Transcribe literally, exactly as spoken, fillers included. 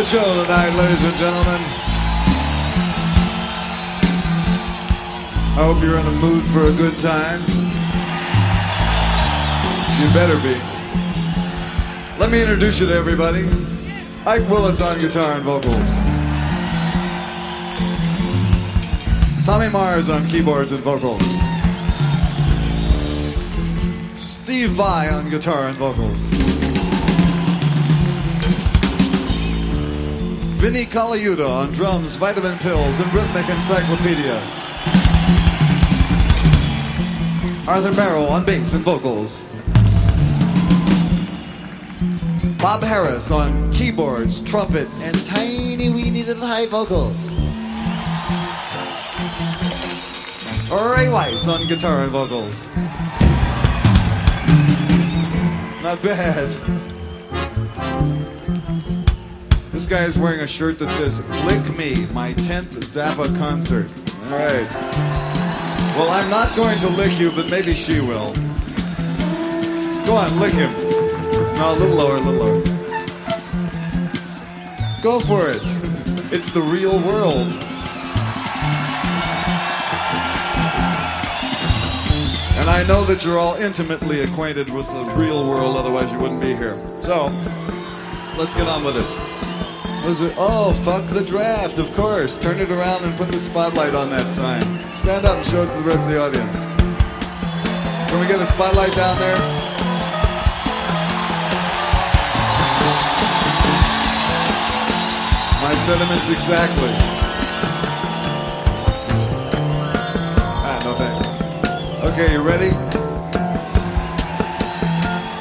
show tonight, ladies and gentlemen. I hope you're in a mood for a good time. You better be. Let me introduce you to everybody. Ike Willis on guitar and vocals. Tommy Mars on keyboards and vocals. Steve Vai on guitar and vocals. Vinny Colaiuta on drums, vitamin pills, and rhythmic encyclopedia. Arthur Barrow on bass and vocals. Bob Harris on keyboards, trumpet, and tiny weeny little high vocals. Ray White on guitar and vocals. Not bad. This guy is wearing a shirt that says, "Lick Me, my tenth Zappa concert." All right. Well, I'm not going to lick you, but maybe she will. Go on, lick him. No, a little lower, a little lower. Go for it. It's the real world. And I know that you're all intimately acquainted with the real world, otherwise you wouldn't be here. So, let's get on with it. What is it? Oh, fuck the draft, of course. Turn it around and put the spotlight on that sign. Stand up and show it to the rest of the audience. Can we get a spotlight down there? My sentiments exactly. Ah, no thanks. Okay, you ready?